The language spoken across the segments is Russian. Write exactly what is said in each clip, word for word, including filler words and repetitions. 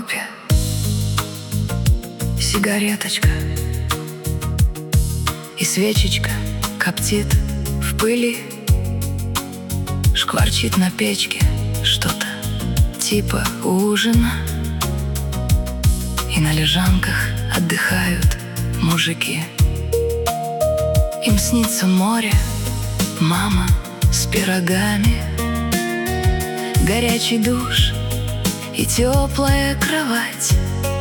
окопе сигареточка, и свечечка коптит в пыли. Шкварчит на печке что-то типа ужина, и на лежанках отдыхают мужики. Им снится море, мама с пирогами, горячий душ и теплая кровать,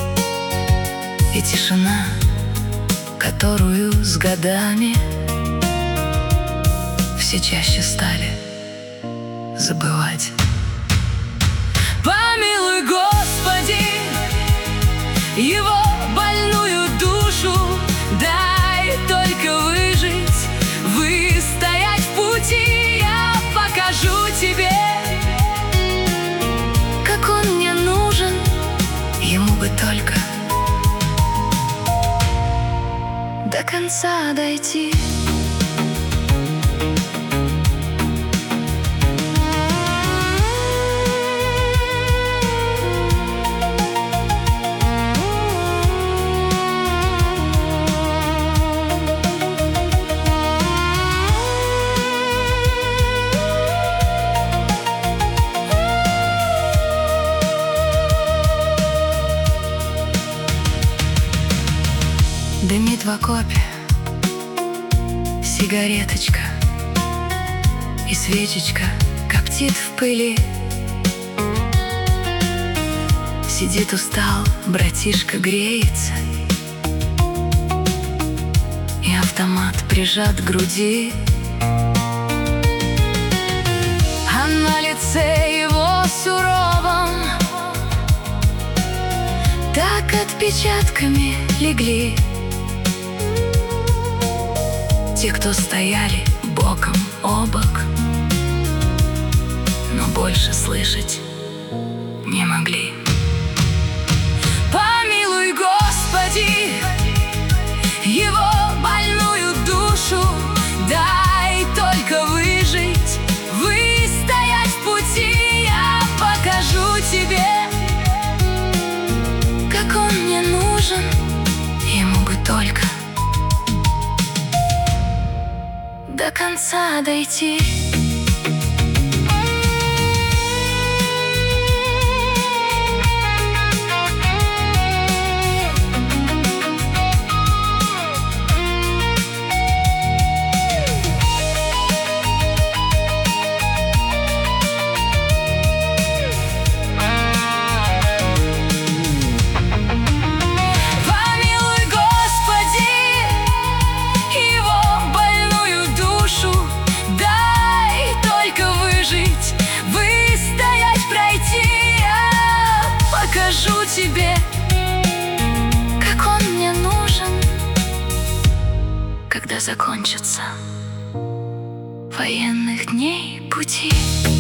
и тишина, которую с годами все чаще стали забывать. Помилуй, Господи, его больную душу, дай только выжить, выстоять в пути. Я покажу тебе, как он мне нужен, ему бы только до конца дойти. Дымит в окопе сигареточка, и свечечка коптит в пыли. Сидит устал, братишка греется, и автомат прижат к груди, а на лице его суровом так отпечатками легли те, кто стояли боком о бок, но больше слышать не могли. Помилуй, Господи, его больную душу, дай только выжить, выстоять в пути. Я покажу тебе, как он мне нужен, ему бы только до конца дойти. Покажу тебе, как он мне нужен, когда закончатся военных дней пути.